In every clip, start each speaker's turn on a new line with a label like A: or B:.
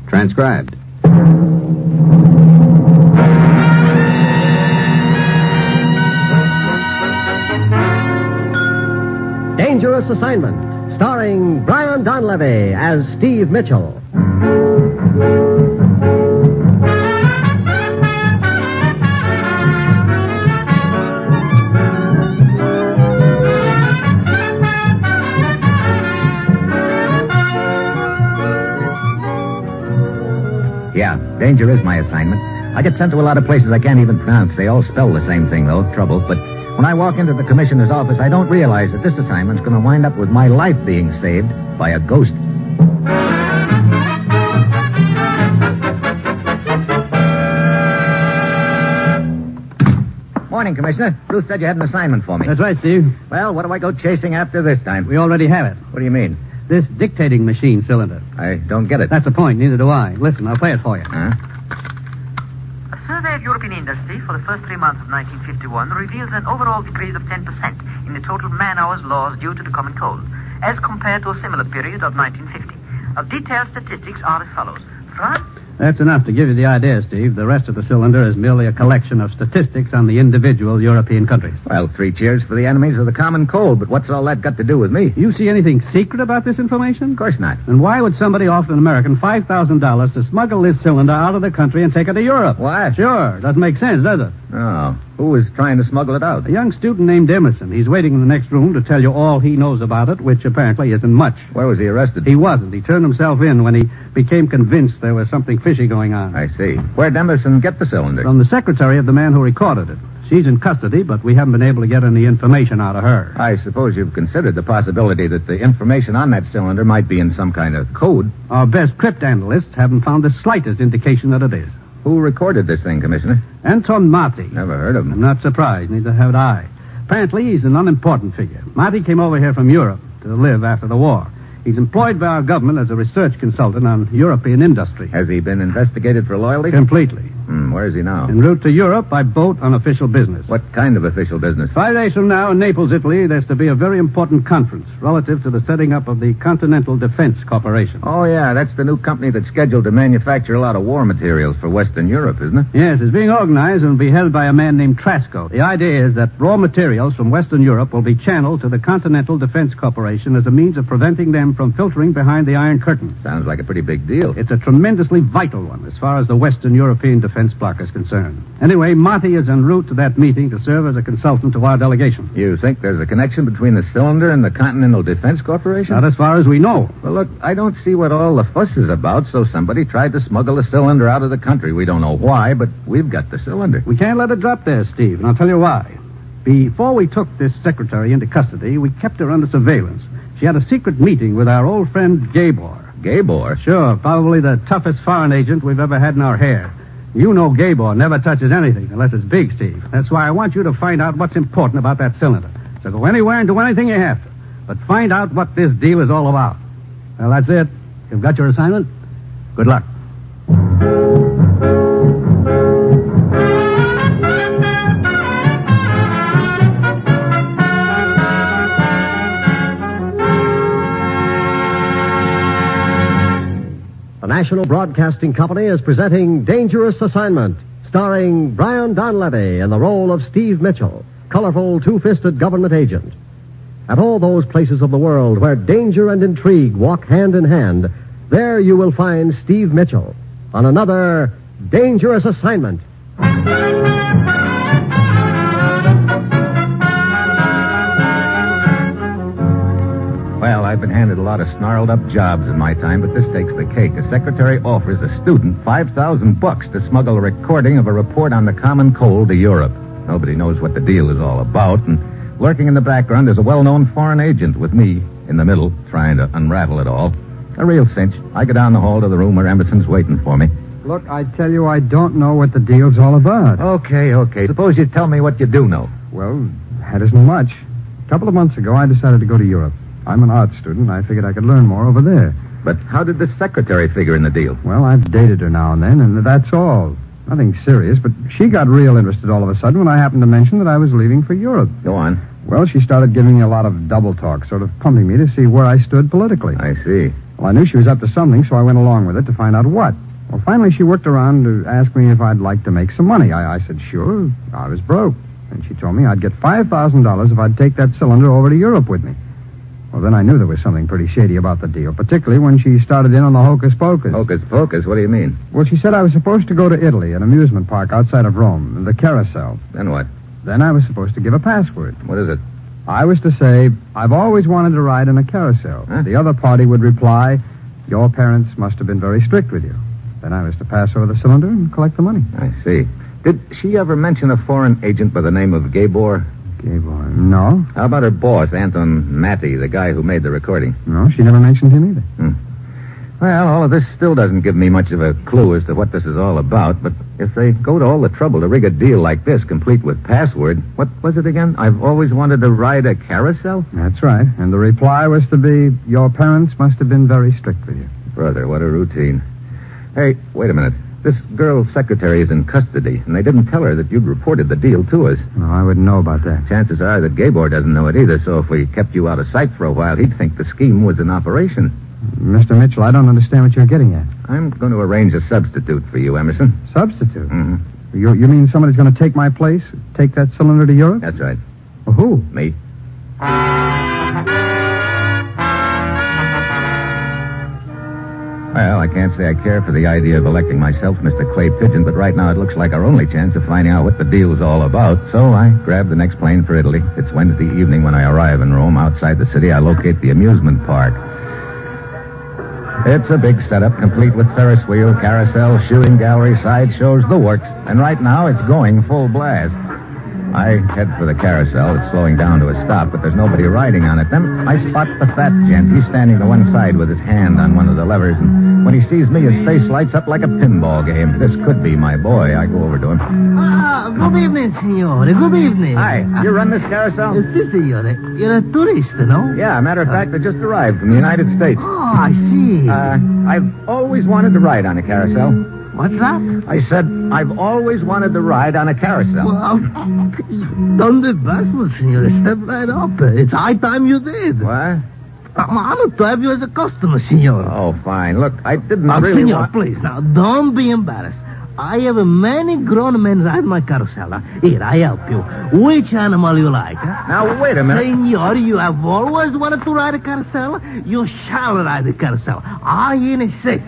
A: Transcribed.
B: Dangerous Assignment, starring Brian Donlevy as Steve Mitchell.
C: Yeah, danger is my assignment. I get sent to a lot of places I can't even pronounce. They all spell the same thing, though, trouble. But when I walk into the commissioner's office, I don't realize that this assignment's going to wind up with my life being saved by a ghost. Morning, Commissioner. Ruth said you had an assignment for me.
D: That's right, Steve.
C: Well, what do I go chasing after this time?
D: We already have it.
C: What do you mean?
D: This dictating machine cylinder.
C: I don't get it.
D: That's the point. Neither do I. Listen, I'll play it for you.
C: Huh?
E: A survey of European industry for the first 3 months of 1951 reveals an overall decrease of 10% in the total man-hours lost due to the common cold, as compared to a similar period of 1950. Detailed statistics are as follows. France...
D: That's enough to give you the idea, Steve. The rest of the cylinder is merely a collection of statistics on the individual European countries.
C: Well, 3 cheers for the enemies of the common cold, but what's all that got to do with me?
D: You see anything secret about this information?
C: Of course not.
D: And why would somebody offer an American $5,000 to smuggle this cylinder out of the country and take it to Europe?
C: Why?
D: Sure. Doesn't make sense, does it?
C: Oh. Who was trying to smuggle it out?
D: A young student named Emerson. He's waiting in the next room to tell you all he knows about it, which apparently isn't much.
C: Where was he arrested?
D: He wasn't. He turned himself in when he became convinced there was something fishy going on.
C: I see. Where'd Emerson get the cylinder?
D: From the secretary of the man who recorded it. She's in custody, but we haven't been able to get any information out of her.
C: I suppose you've considered the possibility that the information on that cylinder might be in some kind of code.
D: Our best cryptanalysts haven't found the slightest indication that it is.
C: Who recorded this thing, Commissioner?
D: Anton Marty.
C: Never heard of him.
D: I'm not surprised. Neither have I. Apparently, he's an unimportant figure. Marty came over here from Europe to live after the war. He's employed by our government as a research consultant on European industry.
C: Has he been investigated for loyalty?
D: Completely.
C: Where is he now?
D: En route to Europe by boat on official business.
C: What kind of official business?
D: 5 days from now in Naples, Italy, there's to be a very important conference relative to the setting up of the Continental Defense Corporation.
C: Oh, yeah, that's the new company that's scheduled to manufacture a lot of war materials for Western Europe, isn't it?
D: Yes, it's being organized and will be held by a man named Trasco. The idea is that raw materials from Western Europe will be channeled to the Continental Defense Corporation as a means of preventing them from filtering behind the Iron Curtain.
C: Sounds like a pretty big deal.
D: It's a tremendously vital one as far as the Western European defense bloc is concerned. Anyway, Marty is en route to that meeting to serve as a consultant to our delegation.
C: You think there's a connection between the cylinder and the Continental Defense Corporation?
D: Not as far as we know.
C: Well, look, I don't see what all the fuss is about, so somebody tried to smuggle a cylinder out of the country. We don't know why, but we've got the cylinder.
D: We can't let it drop there, Steve, and I'll tell you why. Before we took this secretary into custody, we kept her under surveillance. She had a secret meeting with our old friend Gabor.
C: Gabor?
D: Sure, probably the toughest foreign agent we've ever had in our hair. You know Gabor never touches anything unless it's big, Steve. That's why I want you to find out what's important about that cylinder. So go anywhere and do anything you have to. But find out what this deal is all about. Well, that's it. You've got your assignment. Good luck.
B: The National Broadcasting Company is presenting Dangerous Assignment, starring Brian Donlevy in the role of Steve Mitchell, colorful two-fisted government agent. At all those places of the world where danger and intrigue walk hand in hand, there you will find Steve Mitchell on another Dangerous Assignment.
C: Well, I've been handed a lot of snarled-up jobs in my time, but this takes the cake. A secretary offers a student $5,000 to smuggle a recording of a report on the common cold to Europe. Nobody knows what the deal is all about, and lurking in the background is a well-known foreign agent with me in the middle, trying to unravel it all. A real cinch. I go down the hall to the room where Emerson's waiting for me.
F: Look, I tell you, I don't know what the deal's all about.
C: Okay. Suppose you tell me what you do know.
F: Well, that isn't much. A couple of months ago, I decided to go to Europe. I'm an art student. I figured I could learn more over there.
C: But how did the secretary figure in the deal?
F: Well, I've dated her now and then, and that's all. Nothing serious, but she got real interested all of a sudden when I happened to mention that I was leaving for Europe.
C: Go on.
F: Well, she started giving me a lot of double talk, sort of pumping me to see where I stood politically.
C: I see.
F: Well, I knew she was up to something, so I went along with it to find out what. Well, finally, she worked around to ask me if I'd like to make some money. I said, sure. I was broke. And she told me I'd get $5,000 if I'd take that cylinder over to Europe with me. Well, then I knew there was something pretty shady about the deal, particularly when she started in on the hocus pocus.
C: Hocus pocus? What do you mean?
F: Well, she said I was supposed to go to Italy, an amusement park outside of Rome, the Carousel.
C: Then what?
F: Then I was supposed to give a password.
C: What is it?
F: I was to say, I've always wanted to ride in a carousel.
C: Huh?
F: The other party would reply, your parents must have been very strict with you. Then I was to pass over the cylinder and collect the money.
C: I see. Did she ever mention a foreign agent by the name of Gabor?
F: Gabor? No.
C: How about her boss, Anton Matty, the guy who made the recording?
F: No, she never mentioned him either.
C: Well, all of this still doesn't give me much of a clue as to what this is all about, but if they go to all the trouble to rig a deal like this, complete with password, what was it again? I've always wanted to ride a carousel?
F: That's right. And the reply was to be, your parents must have been very strict with you.
C: Brother, what a routine. Hey, wait a minute. This girl's secretary is in custody, and they didn't tell her that you'd reported the deal to us.
F: No, I wouldn't know about that.
C: Chances are that Gabor doesn't know it either, so if we kept you out of sight for a while, he'd think the scheme was in operation.
F: Mr. Mitchell, I don't understand what you're getting at.
C: I'm going to arrange a substitute for you, Emerson.
F: Substitute?
C: Mm-hmm.
F: You mean somebody's going to take my place? Take that cylinder to Europe?
C: That's right.
F: Well, who?
C: Me. Well, I can't say I care for the idea of electing myself Mr. Clay Pigeon, but right now it looks like our only chance of finding out what the deal's all about. So I grab the next plane for Italy. It's Wednesday evening when I arrive in Rome. Outside the city, I locate the amusement park. It's a big setup, complete with Ferris wheel, carousel, shooting gallery, sideshows, the works. And right now, it's going full blast. I head for the carousel. It's slowing down to a stop, but there's nobody riding on it. Then I spot the fat gent. He's standing to one side with his hand on one of the levers, and when he sees me, his face lights up like a pinball game. This could be my boy. I go over to him.
A: Good evening, signore. Good evening.
C: Hi. You run this carousel?
A: Si, signore. You're a tourist, no?
C: Yeah, matter of fact, I just arrived from the United States.
A: Oh, I see.
C: I've always wanted to ride on a carousel.
A: What's that?
C: I said, I've always wanted to ride on a carousel.
A: Well, done the best, signore. Step right up. It's high time you did.
C: What?
A: I'm honored to have you as a customer, signore.
C: Oh, fine. Look, I didn't
A: Now,
C: really
A: signore,
C: want...
A: please, now, don't be embarrassed. I have many grown men ride my carousel. Here, I help you. Which animal you like?
C: Now, wait a minute.
A: Signor, you have always wanted to ride a carousel. You shall ride a carousel. I insist.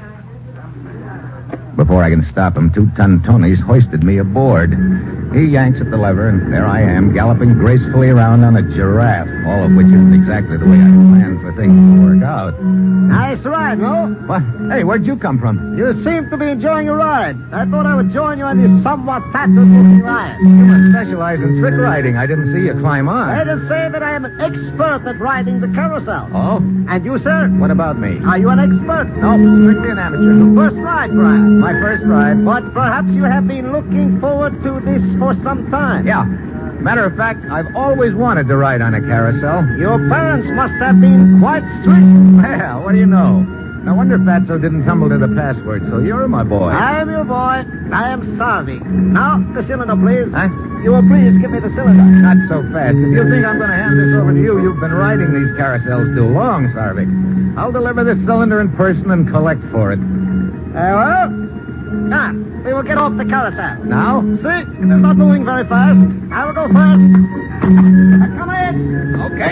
C: Before I can stop him, 2-ton Tony's hoisted me aboard. He yanks at the lever, and there I am, galloping gracefully around on a giraffe, all of which isn't exactly the way I planned for things to work out.
G: Nice ride, no?
C: What? Hey, where'd you come from?
G: You seem to be enjoying your ride. I thought I would join you on this somewhat tattered-looking ride.
C: You must specialize in trick riding. I didn't see you climb on.
G: Let us say that I am an expert at riding the carousel.
C: Oh?
G: And you, sir?
C: What about me?
G: Are you an expert?
C: No, strictly an amateur.
G: First ride, perhaps.
C: My first ride.
G: But perhaps you have been looking forward to this for some time.
C: Yeah. Matter of fact, I've always wanted to ride on a carousel.
G: Your parents must have been quite strict.
C: Well, what do you know? No wonder Fatso didn't tumble to the password, so you're my boy.
G: I am your boy. I am Sarvi. Now, the cylinder, please.
C: Huh?
G: You will please give me the cylinder.
C: Not so fast. If you think I'm going to hand this over to you, you've been riding these carousels too long, Sarvik. I'll deliver this cylinder in person and collect for it.
G: Well, now, we will get off the carousel.
C: Now?
G: See, it is not moving very fast. I will go first. Come in.
C: Okay.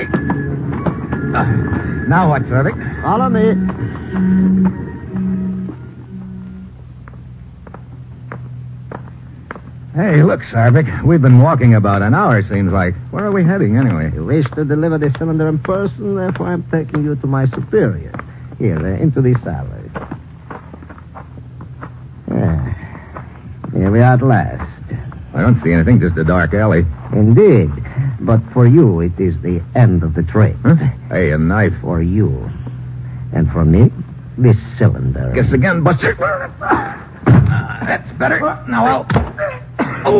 C: Now what, Sarvik?
G: Follow me.
C: Hey, look, Sarvik. We've been walking about an hour, seems like. Where are we heading, anyway?
A: You wish to deliver the cylinder in person, therefore I'm taking you to my superior. Here, into this alley. Here we are at last.
C: I don't see anything, just a dark alley.
A: Indeed. But for you, it is the end of the trade.
C: Huh? Hey, a knife.
A: For you. And for me, this cylinder.
C: Guess again, Buster. That's better. Now I'll... Oh!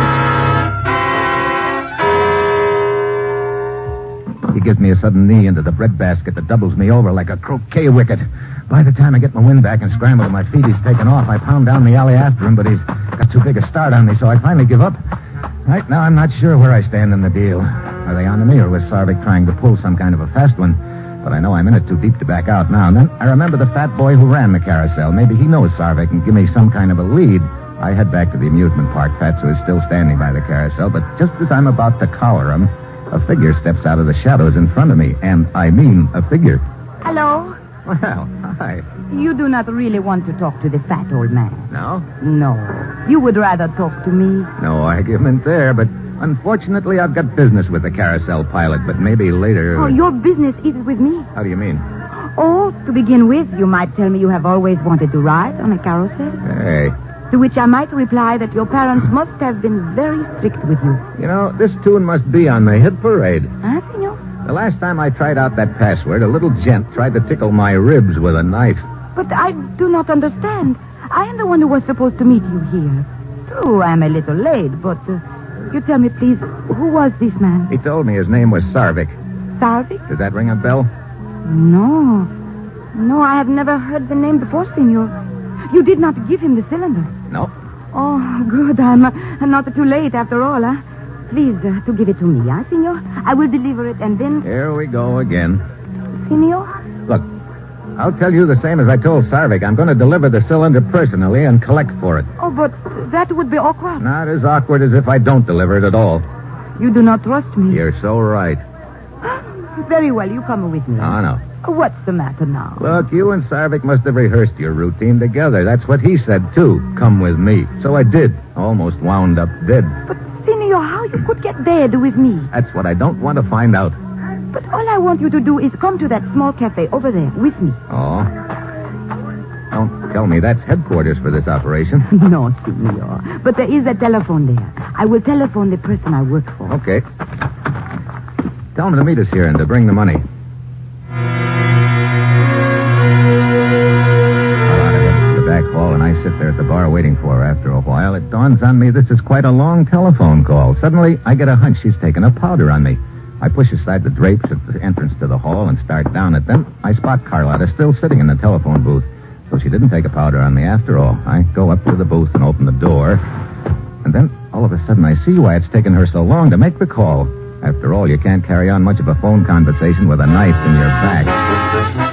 C: He gives me a sudden knee into the breadbasket that doubles me over like a croquet wicket. By the time I get my wind back and scramble to my feet, he's taken off. I pound down the alley after him, but he's got too big a start on me, so I finally give up. Right now, I'm not sure where I stand in the deal. Are they on to me, or was Sarvik trying to pull some kind of a fast one? But I know I'm in it too deep to back out now. And then I remember the fat boy who ran the carousel. Maybe he knows Sarvik and give me some kind of a lead. I head back to the amusement park. Fatso is still standing by the carousel, but just as I'm about to collar him, a figure steps out of the shadows in front of me. And I mean a figure.
H: Hello?
C: Well, hi.
H: You do not really want to talk to the fat old man.
C: No?
H: No. You would rather talk to me.
C: No argument there, but unfortunately I've got business with the carousel pilot, but maybe later...
H: Oh, your business is with me.
C: How do you mean?
H: Oh, to begin with, you might tell me you have always wanted to ride on a carousel.
C: Hey.
H: To which I might reply that your parents must have been very strict with you.
C: You know, this tune must be on the hit parade.
H: Huh, senor?
C: The last time I tried out that password, a little gent tried to tickle my ribs with a knife.
H: But I do not understand. I am the one who was supposed to meet you here. True, I am a little late, but you tell me, please, who was this man?
C: He told me his name was Sarvik.
H: Sarvik?
C: Does that ring a bell?
H: No. No, I have never heard the name before, senor. You did not give him the cylinder.
C: No.
H: Oh, good. I'm not too late after all, huh? Please, to give it to me, huh, senor? I will deliver it and then...
C: Here we go again.
H: Senor?
C: Look, I'll tell you the same as I told Sarvik. I'm going to deliver the cylinder personally and collect for it.
H: Oh, but that would be awkward.
C: Not as awkward as if I don't deliver it at all.
H: You do not trust me.
C: You're so right.
H: Very well, you come with me.
C: Oh, no.
H: What's the matter now?
C: Look, you and Sarvik must have rehearsed your routine together. That's what he said, too. Come with me. So I did. Almost wound up dead.
H: But, senor, how you could get dead with me?
C: That's what I don't want to find out.
H: But all I want you to do is come to that small cafe over there with me.
C: Oh? Don't tell me that's headquarters for this operation.
H: No, senor. But there is a telephone there. I will telephone the person I work for.
C: Okay. Tell him to meet us here and to bring the money. Hall, and I sit there at the bar waiting for her. After a while, it dawns on me this is quite a long telephone call. Suddenly, I get a hunch she's taken a powder on me. I push aside the drapes at the entrance to the hall and start down it. Then I spot Carlotta still sitting in the telephone booth. So she didn't take a powder on me after all. I go up to the booth and open the door. And then, all of a sudden, I see why it's taken her so long to make the call. After all, you can't carry on much of a phone conversation with a knife in your back.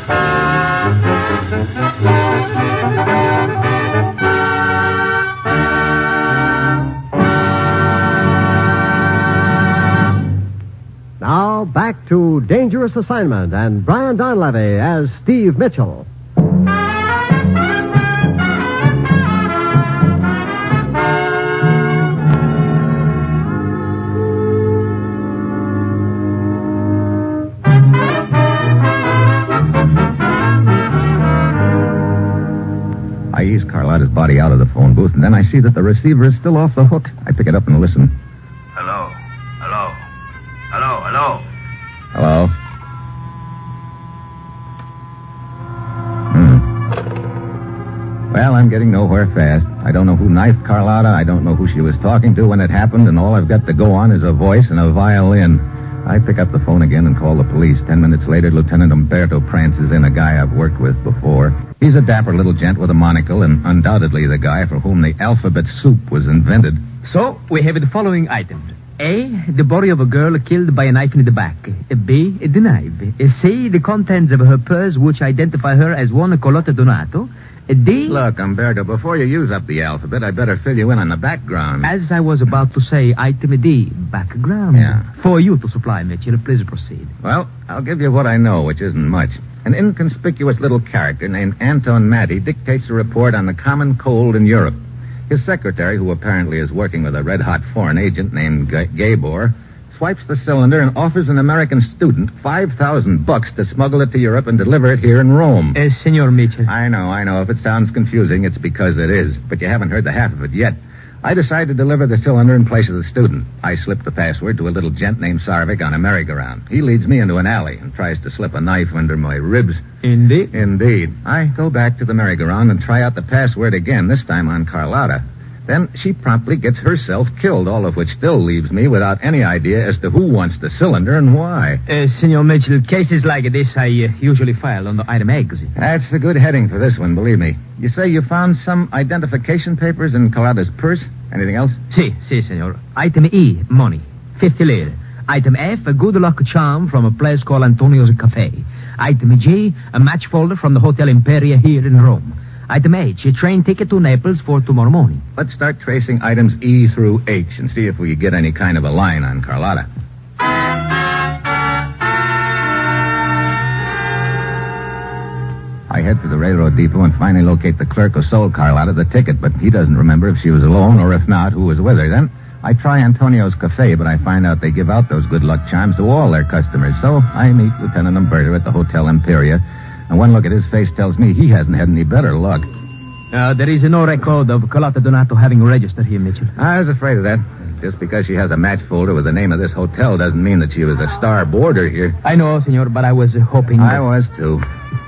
B: Now, back to Dangerous Assignment and Brian Donlevy as Steve Mitchell.
C: I ease Carlotta's body out of the phone booth, and then I see that the receiver is still off the hook. I pick it up and listen.
I: Hello? Hello? Hello? Hello?
C: Hello? Well, I'm getting nowhere fast. I don't know who knifed Carlotta. I don't know who she was talking to when it happened, and all I've got to go on is a voice and a violin. I pick up the phone again and call the police. 10 minutes later, Lieutenant Umberto prances in, a guy I've worked with before. He's a dapper little gent with a monocle, and undoubtedly the guy for whom the alphabet soup was invented.
J: So, we have the following items. A, the body of a girl killed by a knife in the back. B, the knife. C, the contents of her purse, which identify her as one Carlotta Donato. D...
C: Look, Umberto, before you use up the alphabet, I better fill you in on the background.
J: As I was about to say, item D, background.
C: Yeah.
J: For you to supply, Mitchell. Please proceed.
C: Well, I'll give you what I know, which isn't much. An inconspicuous little character named Anton Matty dictates a report on the common cold in Europe. His secretary, who apparently is working with a red-hot foreign agent named Gabor, swipes the cylinder and offers an American student $5,000 to smuggle it to Europe and deliver it here in Rome.
J: Senor Mitchell.
C: I know. If it sounds confusing, it's because it is. But you haven't heard the half of it yet. I decide to deliver the cylinder in place of the student. I slip the password to a little gent named Sarvik on a merry-go-round. He leads me into an alley and tries to slip a knife under my ribs.
J: Indeed?
C: Indeed. I go back to the merry-go-round and try out the password again, this time on Carlotta. Then she promptly gets herself killed, all of which still leaves me without any idea as to who wants the cylinder and why.
J: Senor Mitchell, cases like this I usually file under item X.
C: That's a good heading for this one, believe me. You say you found some identification papers in Carlotta's purse? Anything else?
J: Si, senor. Item E, money, 50 lire. Item F, a good luck charm from a place called Antonio's Cafe. Item G, a match folder from the Hotel Imperia here in Rome. Item H, a train ticket to Naples for tomorrow morning.
C: Let's start tracing items E through H and see if we get any kind of a line on Carlotta. I head to the railroad depot and finally locate the clerk who sold Carlotta the ticket, but he doesn't remember if she was alone or if not, who was with her. Then I try Antonio's Cafe, but I find out they give out those good luck charms to all their customers. So I meet Lieutenant Umberto at the Hotel Imperia, and one look at his face tells me he hasn't had any better luck.
J: There is no record of Carlotta Donato having registered here, Mitchell.
C: I was afraid of that. Just because she has a match folder with the name of this hotel doesn't mean that she was a star boarder here.
J: I know, senor, but I was hoping...
C: I was, too.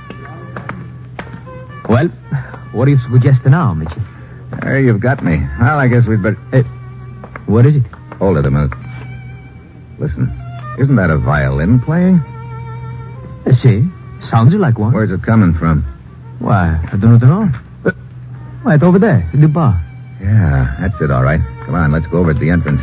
J: Well, what do you suggest now, Mitchell?
C: There, you've got me. Well, I guess we'd better...
J: What is it?
C: Hold it a minute. Listen, isn't that a violin playing?
J: See, sounds like one.
C: Where's it coming from?
J: Why, I don't know. Right over there, at the bar.
C: Yeah, that's it, all right. Come on, let's go over to the entrance.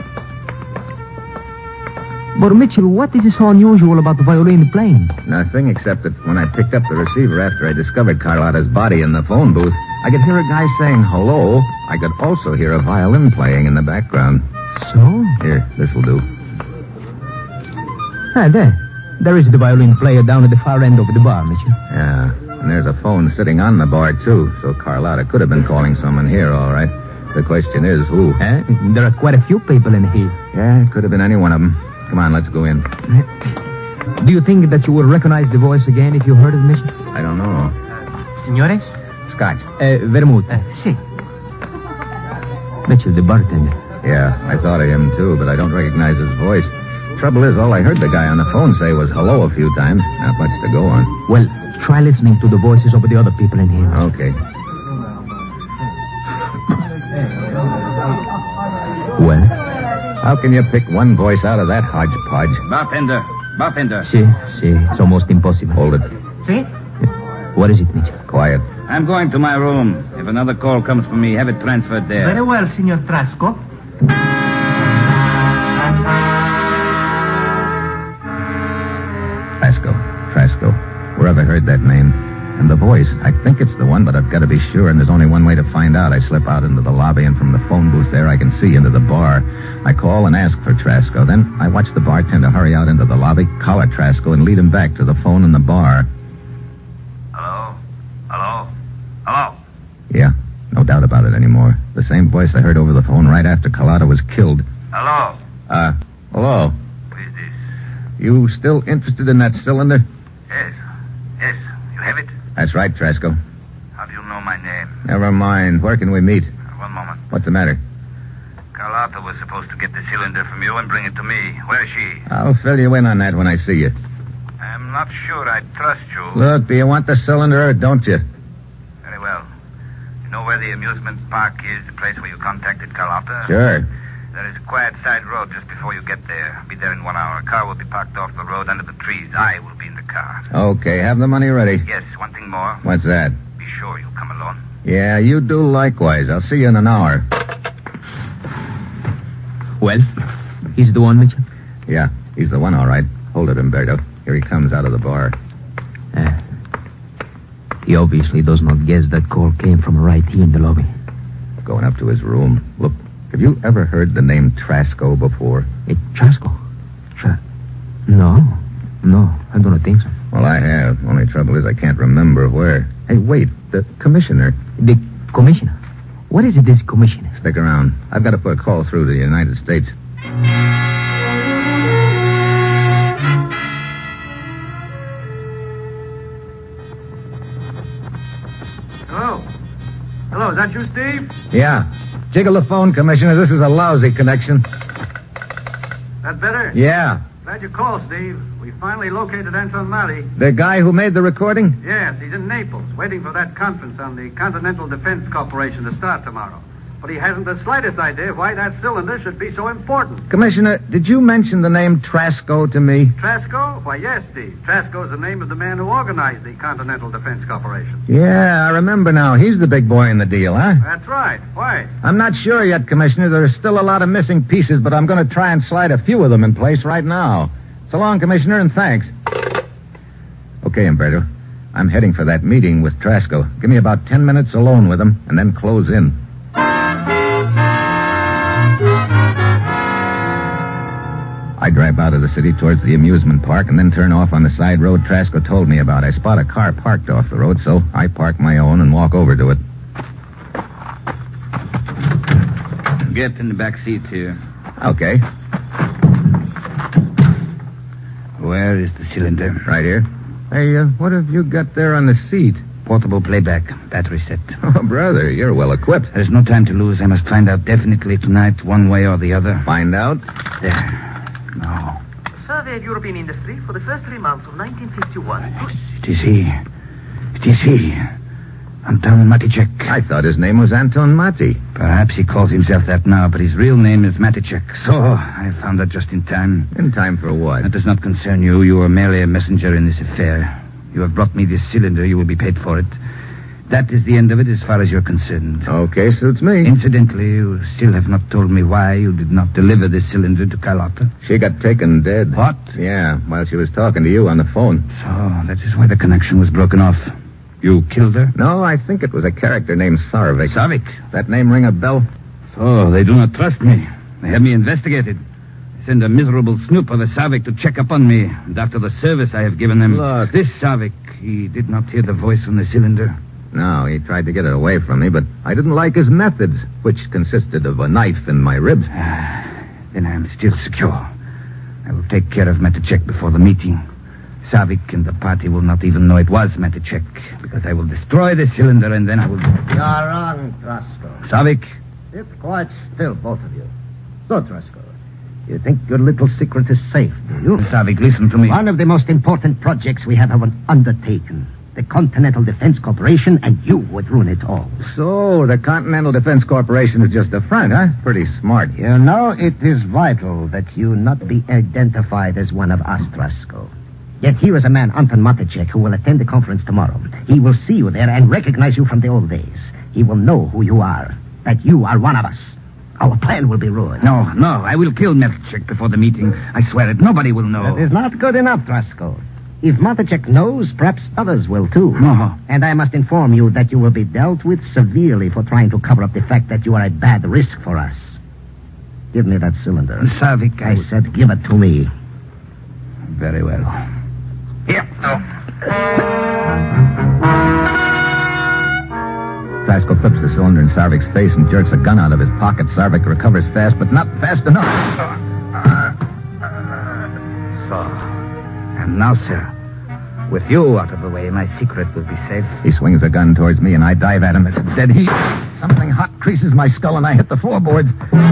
J: But, Mitchell, what is so unusual about the violin playing?
C: Nothing, except that when I picked up the receiver after I discovered Carlotta's body in the phone booth, I could hear a guy saying hello. I could also hear a violin playing in the background.
J: So?
C: Here, this will do.
J: There. There is the violin player down at the far end of the bar, Mitchell.
C: Yeah, and there's a phone sitting on the bar, too, so Carlotta could have been calling someone here, all right. The question is, who?
J: There are quite a few people in here.
C: Yeah, it could have been any one of them. Come on, let's go in.
J: Do you think that you will recognize the voice again if you heard it, Mitchell?
C: I don't know.
A: Signores?
C: Scotch.
J: Vermouth.
A: Si.
J: Mitchell, the bartender.
C: Yeah, I thought of him, too, but I don't recognize his voice. Trouble is, all I heard the guy on the phone say was hello a few times. Not much to go on.
J: Well, try listening to the voices of the other people in here.
C: Okay.
J: Well?
C: How can you pick one voice out of that hodgepodge?
K: Bartender.
J: See, it's almost impossible.
C: Hold it.
A: Si?
J: What is it, Mitchell?
C: Quiet.
K: I'm going to my room. If another call comes for me, have it transferred there.
A: Very well, Signor Trasco.
C: Trasco. Where have I heard that name? And the voice, I think it's the one, but I've got to be sure, and there's only one way to find out. I slip out into the lobby, and from the phone booth there, I can see into the bar. I call and ask for Trasco. Then I watch the bartender hurry out into the lobby, collar Trasco, and lead him back to the phone in the bar.
I: Hello?
C: Yeah, no doubt about it anymore. The same voice I heard over the phone right after Carlotta was killed.
I: Hello?
C: Hello?
I: Who is this?
C: You still interested in that cylinder?
I: Yes. You have it?
C: That's right, Trasco.
I: How do you know my name?
C: Never mind. Where can we meet?
I: One moment.
C: What's the matter?
I: Carlotta was supposed to get the cylinder from you and bring it to me. Where is she?
C: I'll fill you in on that when I see you.
I: I'm not sure I trust you.
C: Look, do you want the cylinder or don't you?
I: Very well. You know where the amusement park is, the place where you contacted Carlotta?
C: Sure.
I: There is a quiet side road just before you get there. I'll be there in 1 hour. A car will be parked off the road under the trees. I will be in the car.
C: Okay, have the money ready.
I: Yes, one thing more.
C: What's that?
I: Be sure you come alone.
C: Yeah, you do likewise. I'll see you in an hour.
J: Well, he's the one, Mitchell?
C: Yeah, he's the one, all right. Hold it, Umberto. Here he comes out of the bar.
J: He obviously does not guess that call came from right here in the lobby.
C: Going up to his room. Look, have you ever heard the name Trasco before?
J: Trasco? No, I don't think so.
C: Well, I have. Only trouble is I can't remember where. Hey, wait, the commissioner.
J: The commissioner? What is it, this commissioner?
C: Stick around. I've got to put a call through to the United States.
D: Hello, is that you, Steve?
C: Yeah. Jiggle the phone, Commissioner. This is a lousy connection.
D: That better?
C: Yeah.
D: Glad you called, Steve. We finally located Anton Mali.
C: The guy who made the recording?
D: Yes, he's in Naples, waiting for that conference on the Continental Defense Corporation to start tomorrow. But he hasn't the slightest idea why that cylinder should be so important.
C: Commissioner, did you mention the name Trasco to me?
D: Trasco? Why, yes, Steve. Trasco's the name of the man who organized the Continental Defense Corporation.
C: Yeah, I remember now. He's the big boy in the deal, huh?
D: That's right. Why?
C: I'm not sure yet, Commissioner. There's still a lot of missing pieces, but I'm going to try and slide a few of them in place right now. So long, Commissioner, and thanks. Okay, Umberto. I'm heading for that meeting with Trasco. Give me about 10 minutes alone with him, and then close in. I drive out of the city towards the amusement park and then turn off on the side road Trasco told me about. I spot a car parked off the road, so I park my own and walk over to it.
K: Get in the back seat here.
C: Okay.
K: Where is the cylinder?
C: Right here. Hey, what have you got there on the seat?
K: Portable playback, battery set.
C: Oh, brother, you're well equipped.
K: There's no time to lose. I must find out definitely tonight, one way or the other.
C: Find out?
K: There. No.
E: Survey of European industry for the first 3 months of 1951.
K: It is he. It is he. Anton Maticek.
C: I thought his name was Anton Mati.
K: Perhaps he calls himself that now, but his real name is Maticek. So, I found that just in time.
C: In time for what?
K: That does not concern you. You are merely a messenger in this affair. You have brought me this cylinder. You will be paid for it. That is the end of it as far as you're concerned.
C: Okay, suits me.
K: Incidentally, you still have not told me why you did not deliver this cylinder to Carlotta.
C: She got taken dead.
K: What?
C: Yeah, while she was talking to you on the phone.
K: So, that is why the connection was broken off. You killed her?
C: No, I think it was a character named Sarvik.
K: Sarvik?
C: That name ring a bell?
K: So, they do not trust me. They have me investigated. They send a miserable snoop of a Sarvik to check up on me. And after the service I have given them...
C: Look.
K: This Sarvik, he did not hear the voice from the cylinder.
C: No, he tried to get it away from me, but I didn't like his methods, which consisted of a knife in my ribs.
K: Then I am still secure. I will take care of Maticek before the meeting. Sarvik and the party will not even know it was Maticek, because I will destroy the cylinder and then I will...
G: You're wrong, Trasco.
K: Sarvik?
G: Keep quiet still, both of you. So, Trasco, you think your little secret is safe, do you?
K: Sarvik, listen to me.
G: One of the most important projects we have undertaken. The Continental Defense Corporation, and you would ruin it all.
C: So, the Continental Defense Corporation is just a front, huh? Pretty smart.
G: You know, it is vital that you not be identified as one of us, Trasco. Yet here is a man, Anton Maticek, who will attend the conference tomorrow. He will see you there and recognize you from the old days. He will know who you are, that you are one of us. Our plan will be ruined.
K: No, I will kill Maticek before the meeting. I swear it. Nobody will know.
G: That is not good enough, Trasco. If Maticek knows, perhaps others will too.
K: No.
G: And I must inform you that you will be dealt with severely for trying to cover up the fact that you are a bad risk for us. Give me that cylinder.
K: Sarvik,
G: I said give it to me.
K: Very well. Here.
C: Trasco flips the cylinder in Sarvik's face and jerks a gun out of his pocket. Sarvik recovers fast, but not fast enough.
K: And now, sir, with you out of the way, my secret will be safe.
C: He swings a gun towards me, and I dive at him. It's a dead heat. Something hot creases my skull, and I hit the floorboards.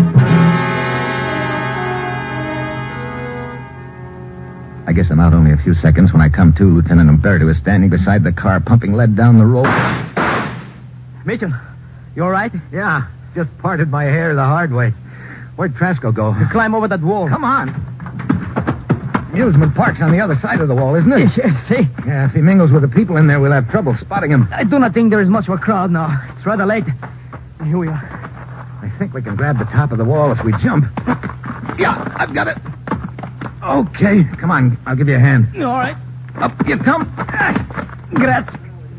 C: I guess I'm out only a few seconds. When I come to, Lieutenant Umberto is standing beside the car, pumping lead down the road.
J: Mitchell, you all right?
C: Yeah, just parted my hair the hard way. Where'd Trasco go?
J: You climb over that wall.
C: Come on. Amusement park's on the other side of the wall, isn't it?
J: Yes, see?
C: Yeah, if he mingles with the people in there, we'll have trouble spotting him.
J: I do not think there is much of a crowd now. It's rather late. Here we are.
C: I think we can grab the top of the wall if we jump. Yeah, I've got it. Okay, come on. I'll give you a hand.
J: All right.
C: Up you come.
J: Grazie.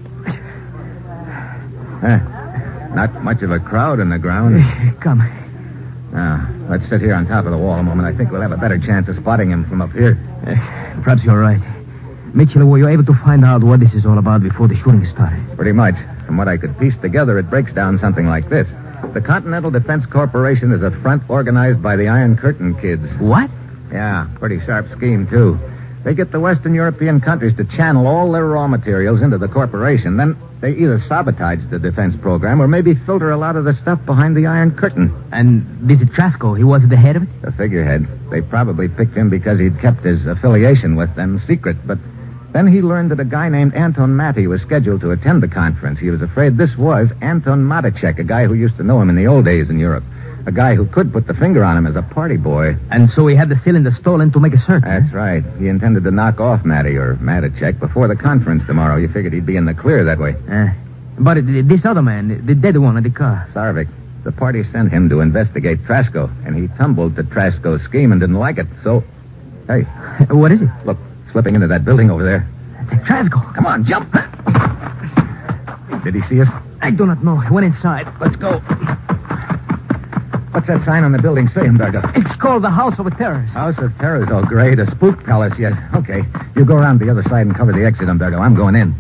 C: Not much of a crowd in the ground.
J: Come.
C: Now, let's sit here on top of the wall a moment. I think we'll have a better chance of spotting him from up here.
J: Perhaps you're right. Mitchell, were you able to find out what this is all about before the shooting started?
C: Pretty much. From what I could piece together, it breaks down something like this. The Continental Defense Corporation is a front organized by the Iron Curtain kids.
J: What?
C: Yeah, pretty sharp scheme, too. They get the Western European countries to channel all their raw materials into the corporation. Then they either sabotage the defense program or maybe filter a lot of the stuff behind the Iron Curtain.
J: And this is Trasco. He was at the head of it?
C: The figurehead. They probably picked him because he'd kept his affiliation with them secret. But then he learned that a guy named Anton Mati was scheduled to attend the conference. He was afraid this was Anton Maticek, a guy who used to know him in the old days in Europe. A guy who could put the finger on him as a party boy.
J: And so he had the cylinder stolen to make a search.
C: That's right. He intended to knock off Matty or Maticek before the conference tomorrow. You figured he'd be in the clear that way.
J: But this other man, the dead one in the car.
C: Sarvik. The party sent him to investigate Trasco, and he tumbled to Trasco's scheme and didn't like it. So, hey.
J: What is it?
C: Look, slipping into that building over there.
J: It's Trasco.
C: Come on, jump. Did he see us?
J: I do not know. He went inside.
C: Let's go. What's that sign on the building say, Umberto?
J: It's called the House of Terrors.
C: House of Terrors. Oh, great. A spook palace yet. Okay. You go around the other side and cover the exit, Umberto. I'm going in.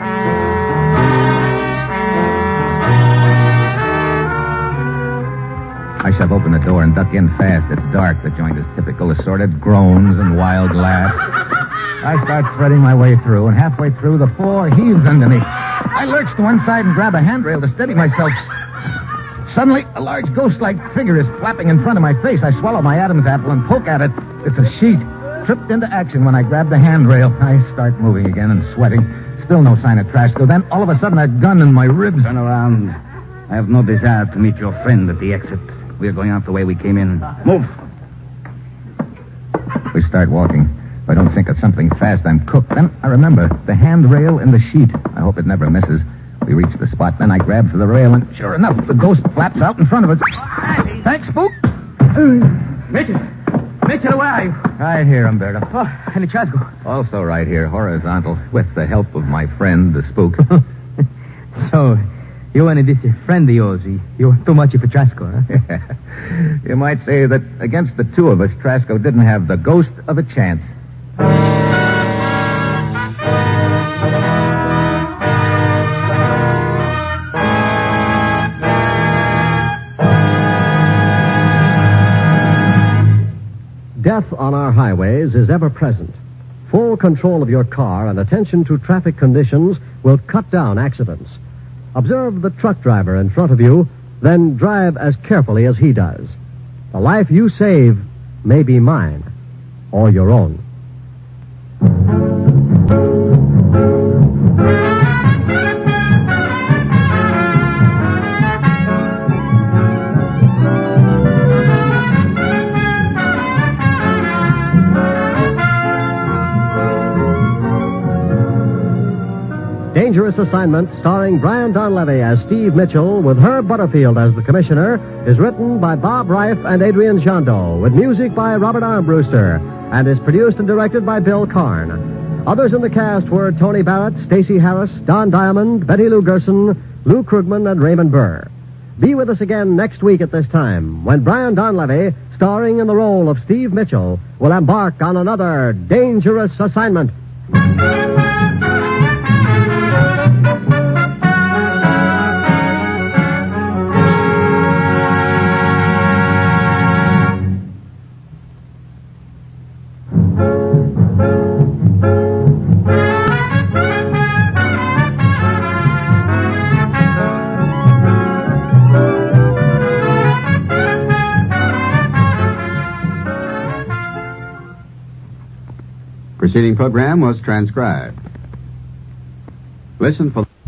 C: I shove open the door and duck in fast. It's dark. The joint is typical. Assorted groans and wild laughs. I start threading my way through, and halfway through, the floor heaves under me. I lurch to one side and grab a handrail to steady myself. Suddenly, a large ghost-like figure is flapping in front of my face. I swallow my Adam's apple and poke at it. It's a sheet. Tripped into action when I grab the handrail. I start moving again and sweating. Still no sign of Trasco. Then, all of a sudden, a gun in my ribs.
K: Turn around. I have no desire to meet your friend at the exit. We are going out the way we came in. Move.
C: We start walking. If I don't think of something fast, I'm cooked. Then I remember the handrail in the sheet. I hope it never misses. We reach the spot, then I grab for the rail, and sure enough, the ghost flaps out in front of us. Thanks, Spook.
J: Mitchell, where are you?
C: Right here, Umberto.
J: Oh, and Trasco.
C: Also right here, horizontal, with the help of my friend, the Spook.
J: So, you and this friend of yours, you're too much of a Trasco, huh?
C: You might say that against the two of us, Trasco didn't have the ghost of a chance.
B: Death on our highways is ever present. Full control of your car and attention to traffic conditions will cut down accidents. Observe the truck driver in front of you, then drive as carefully as he does. The life you save may be mine or your own. Dangerous Assignment, starring Brian Donlevy as Steve Mitchell, with Herb Butterfield as the commissioner, is written by Bob Reif and Adrian Jando, with music by Robert Armbruster, and is produced and directed by Bill Karn. Others in the cast were Tony Barrett, Stacey Harris, Don Diamond, Betty Lou Gerson, Lou Krugman, and Raymond Burr. Be with us again next week at this time, when Brian Donlevy, starring in the role of Steve Mitchell, will embark on another Dangerous Assignment.
F: Preceding program was transcribed. Listen for